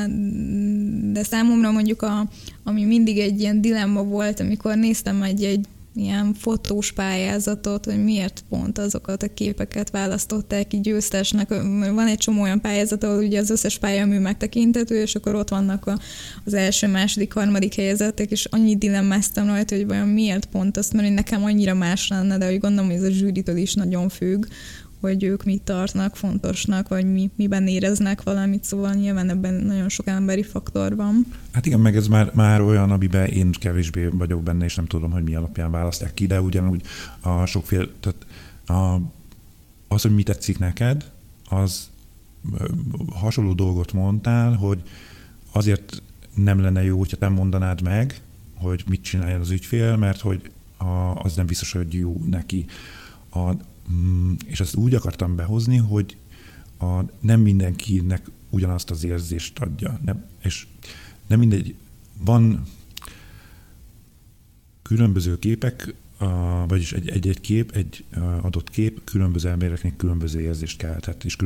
de számomra mondjuk ami mindig egy ilyen dilemma volt, amikor néztem egy ilyen fotós pályázatot, hogy miért pont azokat a képeket választották ki győztesnek. Van egy csomó olyan pályázat, ahol ugye az összes pályamű megtekintető, és akkor ott vannak az első, második, harmadik helyezettek, és annyi dilemmáztam rajta, hogy vajon miért pont azt, mert nekem annyira más lenne, de úgy gondolom, hogy ez a zsűritől is nagyon függ, hogy ők mit tartnak fontosnak, vagy miben éreznek valamit, szóval nyilván ebben nagyon sok emberi faktor van. Hát igen, meg ez már olyan, amiben én kevésbé vagyok benne, és nem tudom, hogy mi alapján választják ki, de ugyanúgy a sokféle, tehát az, hogy mi tetszik neked, az hasonló dolgot mondtál, hogy azért nem lenne jó, hogyha te mondanád meg, hogy mit csináljon az ügyfél, mert hogy az nem biztos, hogy jó neki. És azt úgy akartam behozni, hogy nem mindenkinek ugyanazt az érzést adja. És nem mindegy, van különböző képek, vagyis egy kép, egy adott kép különböző embereknek különböző érzést kelthet, és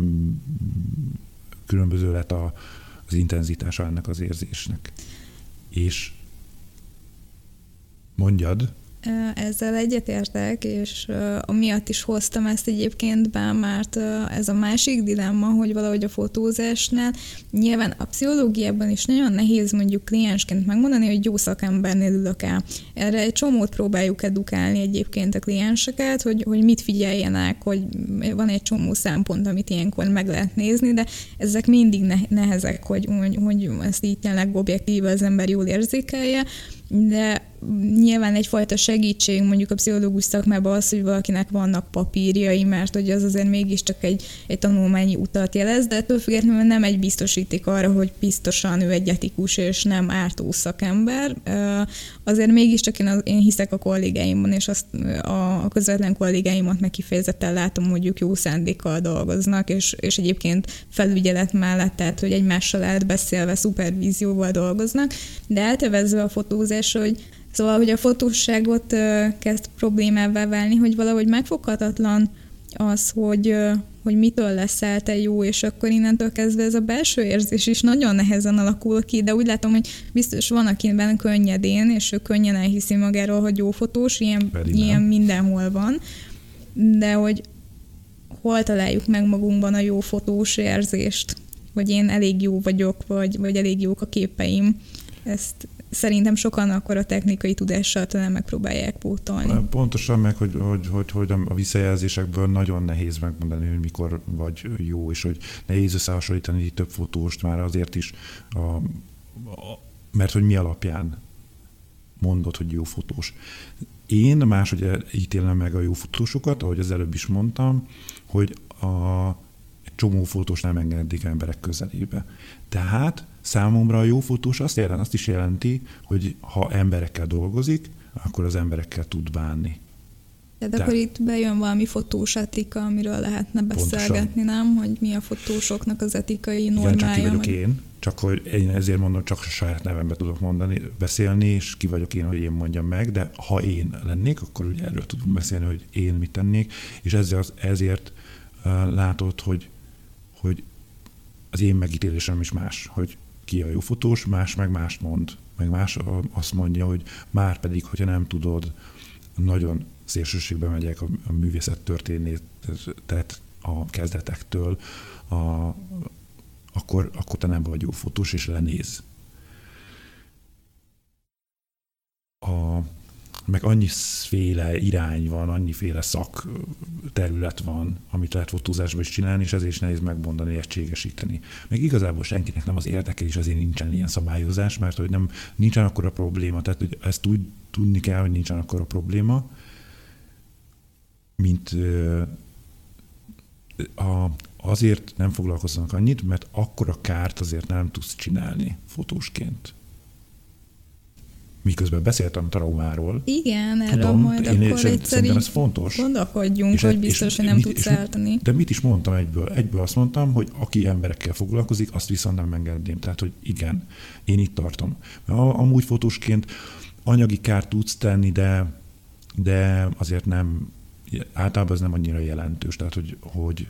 különböző lett az intenzitása ennek az érzésnek. És mondjad, Ezzel egyetértek, és amiatt is hoztam ezt egyébként be, mert ez a másik dilemma, hogy valahogy a fotózásnál nyilván a pszichológiában is nagyon nehéz mondjuk kliensként megmondani, hogy jó szakembernél ülök el. Erre egy csomót próbáljuk edukálni egyébként a klienseket, hogy mit figyeljenek, hogy van egy csomó szempont, amit ilyenkor meg lehet nézni, de ezek mindig nehezek, hogy ezt így tényleg objektív az ember jól érzékelje, de nyilván egyfajta segítség mondjuk a pszichológus szakmában az, hogy valakinek vannak papírjai, mert hogy az azért mégiscsak egy tanulmányi utat jelez, de ettől függetlenül nem egy biztosíték arra, hogy biztosan ő egy etikus és nem ártó szakember. Azért mégiscsak én hiszek a kollégáimban, és azt a közvetlen kollégáimat meg kifejezetten látom, hogy ők jó szándékkal dolgoznak, és egyébként felügyelet mellett, tehát hogy egymással átbeszélve, szupervízióval dolgoznak, de eltevezve a fotózásra, hogy a fotósságot kezd problémává válni, hogy valahogy megfoghatatlan az, hogy mitől leszel te jó, és akkor innentől kezdve ez a belső érzés is nagyon nehezen alakul ki, de úgy látom, hogy biztos van, akiben könnyedén, és ő könnyen elhiszi magáról, hogy jó fotós, ilyen mindenhol van, de hogy hol találjuk meg magunkban a jó fotós érzést, hogy én elég jó vagyok, vagy elég jók a képeim. Ezt szerintem sokan akkor a technikai tudással talán megpróbálják pótolni. Pontosan meg, hogy a visszajelzésekből nagyon nehéz megmondani, hogy mikor vagy jó, és hogy nehéz összehasonlítani több fotóst már azért is, mert hogy mi alapján mondod, hogy jó fotós. Én máshogy ítélem meg a jó fotósokat, ahogy az előbb is mondtam, hogy egy csomó fotós nem engedik emberek közelébe. Tehát számomra a jó fotós azt is jelenti, hogy ha emberekkel dolgozik, akkor az emberekkel tud bánni. Tehát akkor itt bejön valami fotós etika, amiről lehetne beszélgetni, nem? Hogy mi a fotósoknak az etikai normája. Igen, csak ki vagyok én. Csak hogy én ezért mondom, csak a saját nevembe tudok beszélni, és ki vagyok én, hogy én mondjam meg, de ha én lennék, akkor ugye erről tudunk beszélni, hogy én mit tennék, és ezért látod, hogy az én megítélésem is más, hogy ki a jó fotós, más meg mást mond. Meg más azt mondja, hogy már pedig, hogyha nem tudod, nagyon szélsőségbe megyek a művészet történetet a kezdetektől, akkor te nem vagy jó fotós, és lenéz. Meg annyiféle irány van, annyiféle szakterület van, amit lehet fotózásban is csinálni, és ezért is nehéz megmondani, egységesíteni. Meg igazából senkinek nem az érdekel, és azért nincsen ilyen szabályozás, mert hogy nincsen akkora probléma, tehát hogy ezt úgy tudni kell, hogy nincsen akkora probléma, mint azért nem foglalkoznak annyit, mert akkora kárt azért nem tudsz csinálni fotósként. Miközben beszéltem traumáról. Igen, erről majd akkor egyszer így ez fontos. Gondolkodjunk, hogy biztos, hogy nem tudsz állítani. De mit is mondtam egyből? Egyből azt mondtam, hogy aki emberekkel foglalkozik, azt viszont nem engedném. Tehát, hogy igen, én itt tartom. Amúgy fotósként anyagi kárt tudsz tenni, de azért nem, általában ez nem annyira jelentős. Tehát, hogy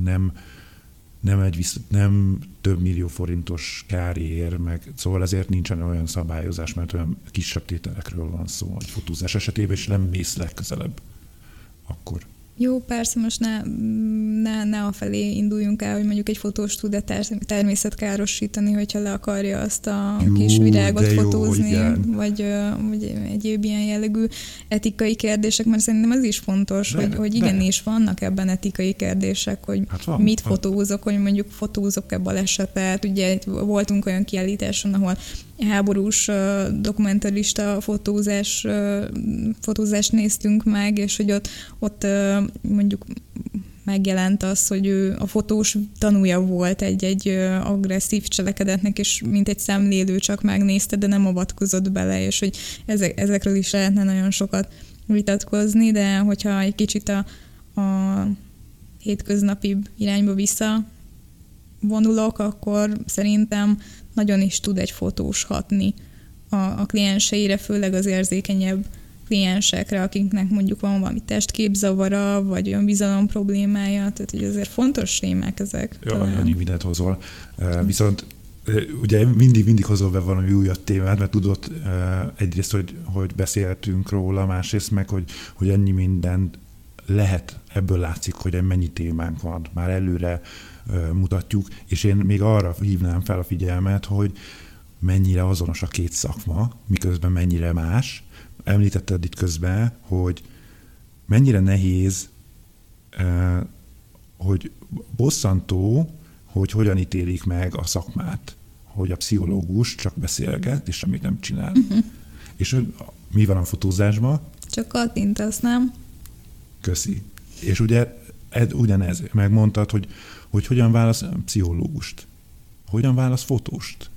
nem több millió forintos kár ér, meg szóval ezért nincsen olyan szabályozás, mert olyan kisebb tételekről van szó, hogy fotózás esetében is nem mész legközelebb akkor. Jó, persze most ne afelé induljunk el, hogy mondjuk egy fotós tud-e természetkárosítani, hogyha le akarja azt a kis virágot fotózni, vagy egyéb ilyen jellegű etikai kérdések, mert szerintem ez is fontos, hogy igenis vannak ebben etikai kérdések, hogy mit fotózok, hogy mondjuk fotózok-e balesetet. Ugye voltunk olyan kiállításon, ahol háborús dokumentarista fotózást néztünk meg, és hogy ott mondjuk megjelent az, hogy ő a fotós tanúja volt egy agresszív cselekedetnek, és mint egy szemlélő csak megnézte, de nem avatkozott bele, és hogy ezekről is lehetne nagyon sokat vitatkozni, de hogyha egy kicsit a hétköznapibb irányba visszavonulok, akkor szerintem nagyon is tud egy fotós hatni a klienseire, főleg az érzékenyebb kliensekre, akiknek mondjuk van valami testképzavara, vagy olyan bizalom problémája, tehát hogy azért fontos témák ezek. Ja, annyi mindent hozol. Viszont ugye mindig hozol be valami újabb témát, mert tudod egyrészt, hogy beszéltünk róla, másrészt meg, hogy ennyi minden lehet, ebből látszik, hogy mennyi témánk van. Már előre mutatjuk, és én még arra hívnám fel a figyelmet, hogy mennyire azonos a két szakma, miközben mennyire más. Említetted itt közben, hogy mennyire nehéz, hogy bosszantó, hogy hogyan ítélik meg a szakmát, hogy a pszichológus csak beszélget, és semmit nem csinál. És mi van a fotózásban? Csak kattintasz, nem? Köszi. És ugye ugyanez, megmondtad, hogy hogyan válasz pszichológust, hogyan válasz fotóst.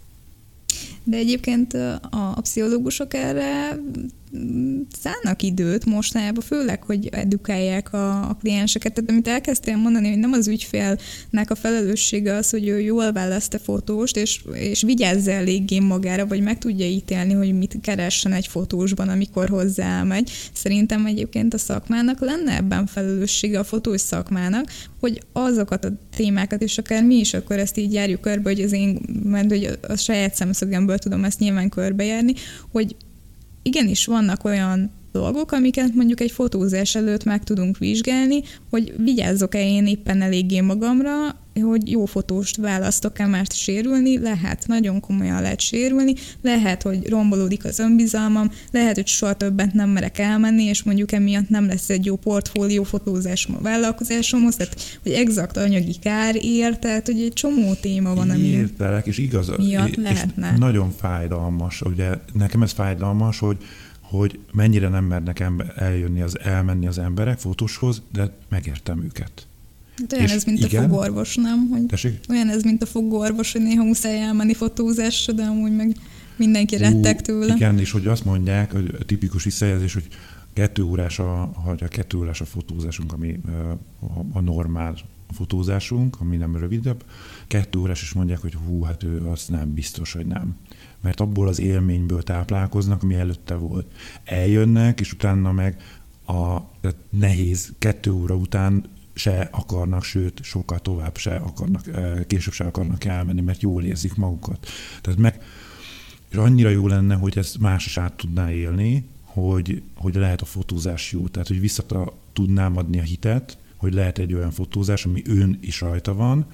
De egyébként a pszichológusok erre szánnak időt mostanában, főleg, hogy edukálják a klienseket. Tehát amit elkezdtél mondani, hogy nem az ügyfélnek a felelőssége az, hogy ő jól választ a fotóst, és vigyázz eléggé magára, vagy meg tudja ítélni, hogy mit keressen egy fotósban, amikor hozzá megy. Szerintem egyébként a szakmának lenne ebben felelőssége, a fotós szakmának, hogy azokat a témákat, és akár mi is akkor ezt így járjuk körbe, hogy az én, mert hogy a saját szemszögemből tudom ezt nyilván körbejárni, hogy igenis vannak olyan dolgok, amiket mondjuk egy fotózás előtt meg tudunk vizsgálni, hogy vigyázzok-e én éppen eléggé magamra, hogy jó fotóst választok-e, mert sérülni lehet, nagyon komolyan lehet sérülni, lehet, hogy rombolódik az önbizalmam, lehet, hogy soha többet nem merek elmenni, és mondjuk emiatt nem lesz egy jó portfólió fotózásom a vállalkozásomhoz, tehát hogy exakt anyagi kár ér, tehát hogy egy csomó téma van, ami értelek, és igaz, miatt lehetne. És nagyon fájdalmas, ugye nekem ez fájdalmas, hogy mennyire nem mernek elmenni az emberek fotóshoz, de megértem őket. Hát olyan ez, mint igen, a fogorvos, nem? Hogy olyan ez, mint a fogorvos, hogy néha muszáj elmenni fotózásra, de amúgy meg mindenki retteg tőle. Igen, és hogy azt mondják, hogy a tipikus visszajelzés, hogy 2 órás a fotózásunk, ami a normál fotózásunk, ami nem rövidebb, 2 órás, és mondják, hogy hát ő az nem biztos, hogy nem. Mert abból az élményből táplálkoznak, ami előtte volt. Eljönnek, és utána meg tehát nehéz 2 óra után se akarnak, sőt, sokkal tovább se akarnak, később se akarnak elmenni, mert jól érzik magukat. Tehát és annyira jó lenne, hogy ezt más is át tudná élni, hogy lehet a fotózás jó. Tehát, hogy vissza tudnám adni a hitet, hogy lehet egy olyan fotózás, ami ön is rajta van,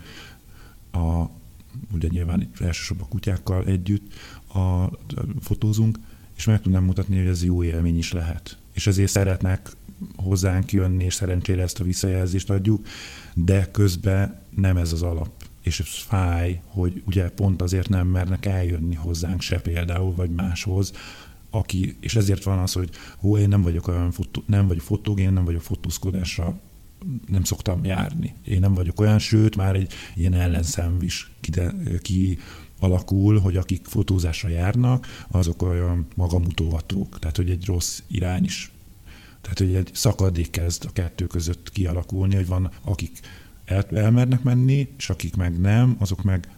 ugye nyilván itt elsősorban a kutyákkal együtt fotózunk, és meg tudnám mutatni, hogy ez jó élmény is lehet. És ezért szeretnek hozzánk jönni, és szerencsére ezt a visszajelzést adjuk, de közben nem ez az alap. És ez fáj, hogy ugye pont azért nem mernek eljönni hozzánk se például, vagy máshoz, és ezért van az, hogy én nem vagyok olyan nem vagyok fotógén, nem vagyok fotózkodásra, nem járni. Én nem vagyok olyan, sőt, már egy ilyen ellenszem is kialakul, hogy akik fotózásra járnak, azok olyan magamutogatók, tehát hogy egy rossz irány is. Tehát, hogy egy szakadék kezd a kettő között kialakulni, hogy van, akik elmernek menni, és akik meg nem, azok meg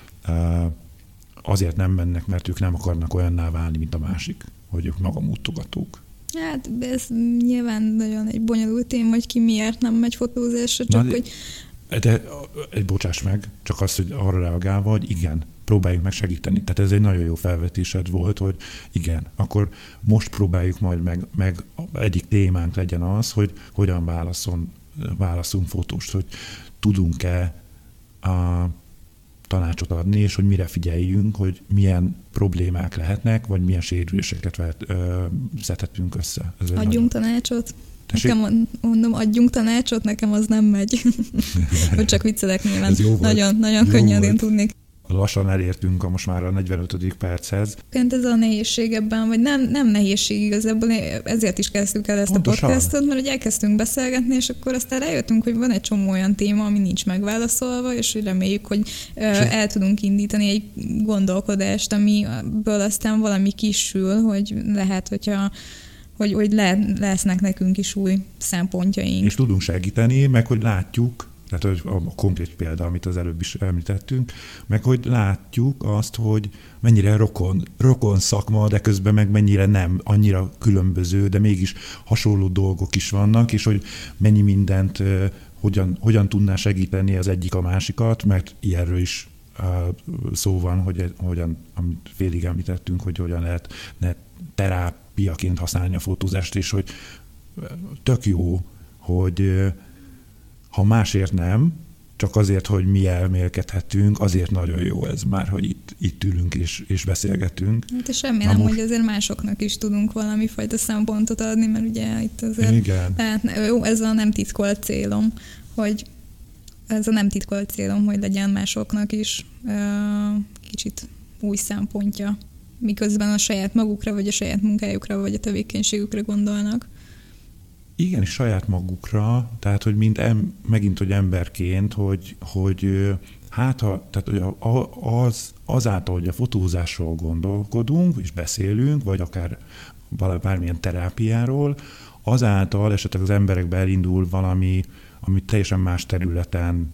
azért nem mennek, mert ők nem akarnak olyanná válni, mint a másik, hogy ők magamutogatók. Hát ez nyilván nagyon egy bonyolult téma, hogy ki miért nem megy fotózásra, csak hogy... De bocsáss meg, csak azt, hogy arra reagálva, hogy igen, próbáljuk meg segíteni. Tehát ez egy nagyon jó felvetésed volt, hogy igen, akkor most próbáljuk majd meg egyik témánk legyen az, hogy hogyan válaszunk fotóst, hogy tudunk-e tanácsot adni, és hogy mire figyeljünk, hogy milyen problémák lehetnek, vagy milyen sérüléseket szedhetünk össze. Adjunk tanácsot? Nekem mondom, adjunk tanácsot, nekem az nem megy. Hogy csak viccelek nyilván. Nagyon könnyen én tudnék. Lassan elértünk most már a 45. perchez. Ez a nehézség ebben, vagy nem nehézség igazából, ezért is kezdtük el ezt pontosan a podcastot, mert hogy elkezdtünk beszélgetni, és akkor aztán rájöttünk, hogy van egy csomó olyan téma, ami nincs megválaszolva, és hogy reméljük, hogy el tudunk indítani egy gondolkodást, amiből aztán valami kisül, hogy lehet, hogy lesznek nekünk is új szempontjaink. És tudunk segíteni, meg hogy látjuk, tehát a konkrét példa, amit az előbb is említettünk, meg hogy látjuk azt, hogy mennyire rokon szakma, de közben meg mennyire nem, annyira különböző, de mégis hasonló dolgok is vannak, és hogy mennyi mindent hogyan tudná segíteni az egyik a másikat, mert ilyenről is szó van, hogy hogyan, amit félig említettünk, hogy hogyan lehet terápiaként használni a fotózást, és hogy tök jó, hogy ha másért nem, csak azért, hogy mi elmélkedhetünk, azért nagyon jó ez már, hogy itt ülünk és beszélgetünk. Hát és remélem, hogy azért másoknak is tudunk valami fajta szempontot adni, mert ugye itt azért... Igen. Jó, ez a nem titkolt célom, hogy legyen másoknak is kicsit új szempontja, miközben a saját magukra, vagy a saját munkájukra, vagy a tevékenységükre gondolnak. Igen, és saját magukra, tehát, hogy megint, hogy emberként, hogy azáltal, hogy a fotózásról gondolkodunk, és beszélünk, vagy akár bármilyen terápiáról, azáltal esetleg az emberekbe elindul valami, ami teljesen más területen,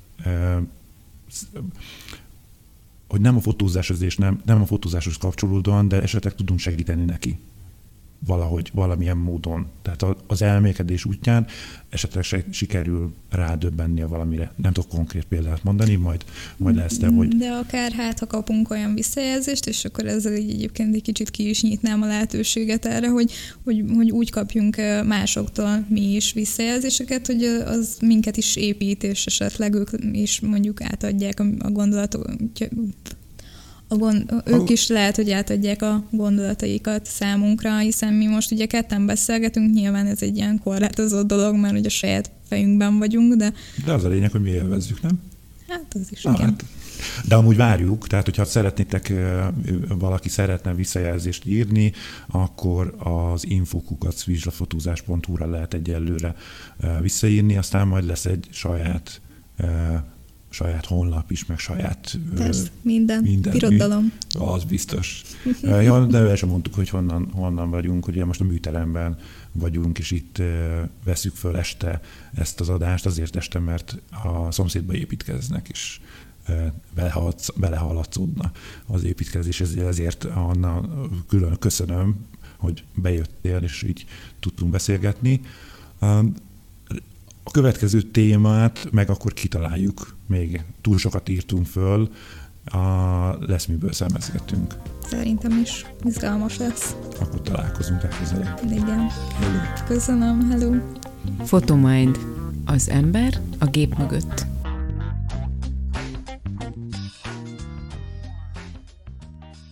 hogy nem a fotózáshoz és nem a fotózáshoz kapcsolódóan, de esetleg tudunk segíteni neki valahogy, valamilyen módon. Tehát az elmélkedés útján esetleg sikerül rádöbbennie valamire. Nem tudok konkrét példát mondani, majd lesz, de hogy... De akár ha kapunk olyan visszajelzést, és akkor ezzel egyébként egy kicsit ki is nyitnám a lehetőséget erre, hogy úgy kapjunk másoktól mi is visszajelzéseket, hogy az minket is épít, és esetleg ők is mondjuk átadják a gondolatot, ők is lehet, hogy átadják a gondolataikat számunkra, hiszen mi most ugye ketten beszélgetünk, nyilván ez egy ilyen korlátozott dolog, mert ugye a saját fejünkben vagyunk, de az a lényeg, hogy mi élvezzük, nem? Hát az is, igen. Hát, de amúgy várjuk, tehát hogyha valaki szeretne visszajelzést írni, akkor az info@vizslafotózás.hu-ra lehet egyelőre visszaírni, aztán majd lesz egy saját honlap is, meg saját... Persze, minden birodalom. Az biztos. Ja, de el sem mondtuk, hogy honnan vagyunk, ugye most a műteremben vagyunk, és itt veszük föl este ezt az adást, azért este, mert a szomszédba építkeznek, és belehaladszódna az építkezés, ezért Anna külön köszönöm, hogy bejöttél, és így tudtunk beszélgetni. A következő témát meg akkor kitaláljuk, még túl sokat írtunk föl, lesz miből szemezgetünk. Szerintem is izgalmas lesz. Akkor találkozunk legközelebb. Igen. Hello. Köszönöm, hello. Photomind. Az ember a gép mögött.